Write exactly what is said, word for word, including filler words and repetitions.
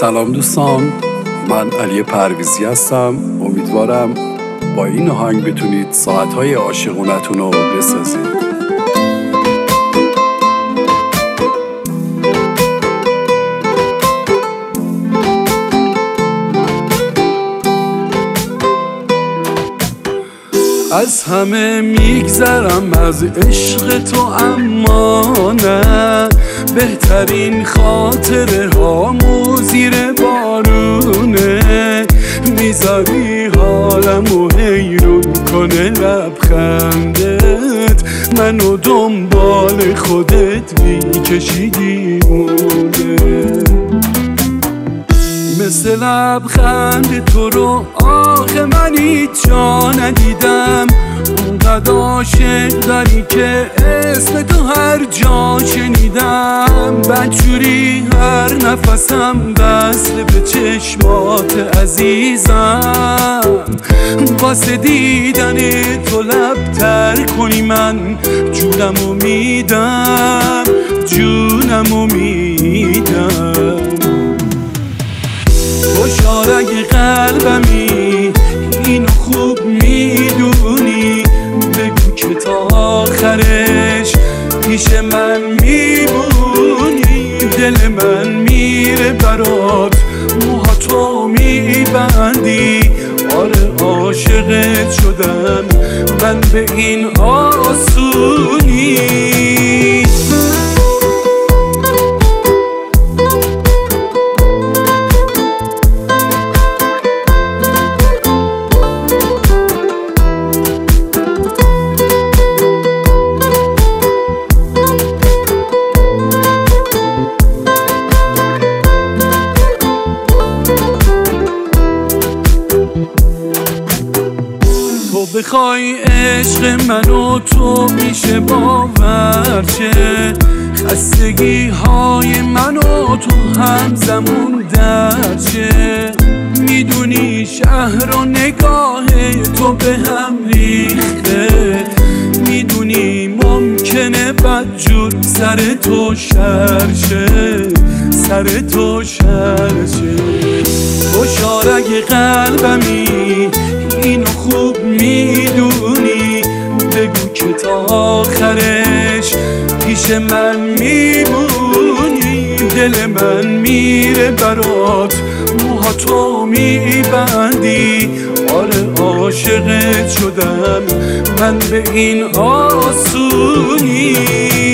سلام دوستان، من علی پرویزی هستم. امیدوارم با این آهنگ بتونید ساعتهای عاشقونتون رو بسازید. از همه میگذرم از عشق تو، اما نه بهترین خاطره هامو زیر بارونه. میذاری حالمو حیرون کنه لبخندت، منو دنبال خودت میکشیدی مونه. مثل لبخند تو رو آخه من هیچ جا ندیدم، اونقدر عاشق داری که اسم تو هر جا شنیدم. بدجوری هر نفسم وصل به چشمات عزیزم، واسه دیدن تو لب تر کنی من جونمو میدم، جونمو میدم. خوشا اگه قلبمی اینو خوب میدونی، بگو که تا آخرش پیش من میمونی. دل من میره برات، موهاتو میبندی. آره عاشقت شدم من به این آسونی. تو بخوای عشق منو تو میشه باور چه، خستگی های منو تو هم زمون درچه. میدونی شهر و نگاه تو به هم ریخته، میدونی ممکنه بدجور سر تو شرشه، سر تو شرشه. خوشا اگه قلبمی اینو خوب میدونی، بگو که تا آخرش پیش من میمونی. دل من میره برات، موهاتو میبندی. آره عاشقت شدم من به این آسونی.